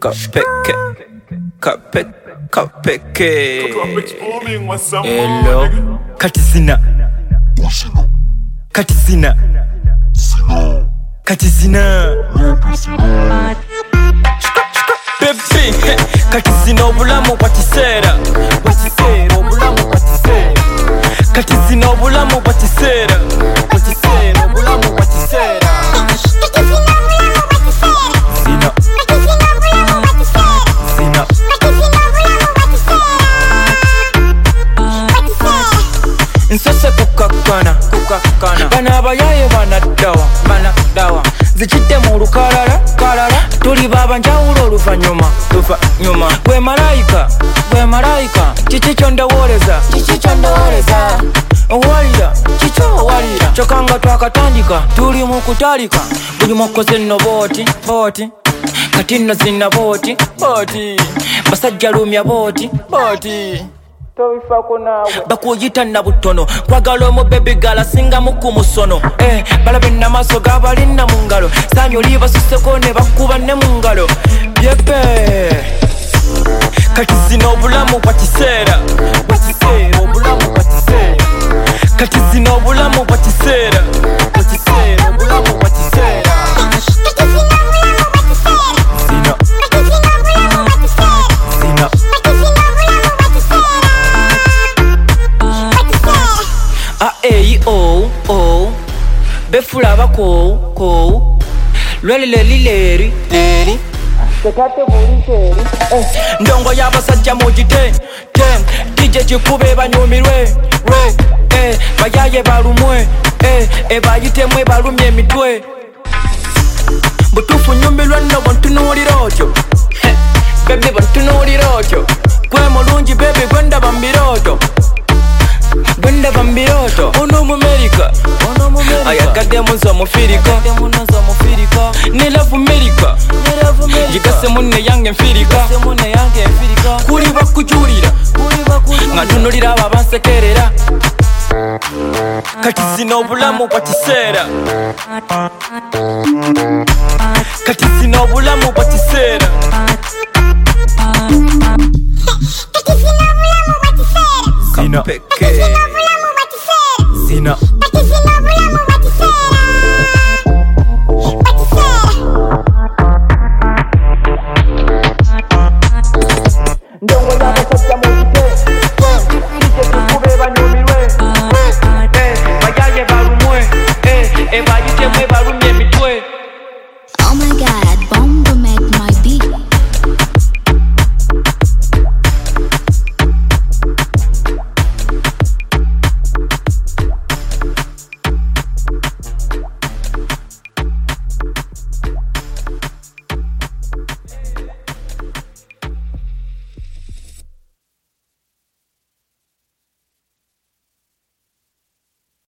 Kapeke, kapeke. Hello, Katisina, Katisina, Katisina. Baby, Katisina obulamu batisera, batisera obulamu batisera. Katisina obulamu batisera, batisera obulamu batisera. Sina, sina. Nsose kukakana, kukakana. Bana abayaye banadawa, zichite mu lukalala, kalala. Tuli baba njawulo oluvanyuma, luvanyuma. Gwe malayika, kiki kyondowoleza, owalira, kiki owalira. Kyokanga twakatandika, tuli mu kutalika. Buli mukoze nno booti, kati nno zina booti, basajja lumya booti. Bakuyita na butono kwagala omu baby gala singa muku musono balabe namaso gabalina mu ngalo sanyo libasusseko ne bakuba ne mu ngalo byepe kati zino obulamu bwakiseera obulamu bwakiseera kati zino obulamu bwakiseera obulamu bwakiseera zino oh befula bako lweli tekate buliteri ndongo y'abasajja mugite tije kikube banyumirwe bayaye balumwe bayitemwe balumye emitwe butufu nyumirwa nno bontunuulira otyo bebe bontunuulira otyo gwe mulungi bebe gwendaba mbirooto ono mu America ayagadde muzo mufirika ne love America jigase munne yange mfirika kuli bakujulira nga ntunulira abo abansekerera kati zino obulamu bwakiseera kati zino obulamu bwakiseera Zina peke Zina ndongo y'abasajja mugite tije tukube banyumirwe bayaye balumwe bayitemwe balumye emitwe. Oh my God.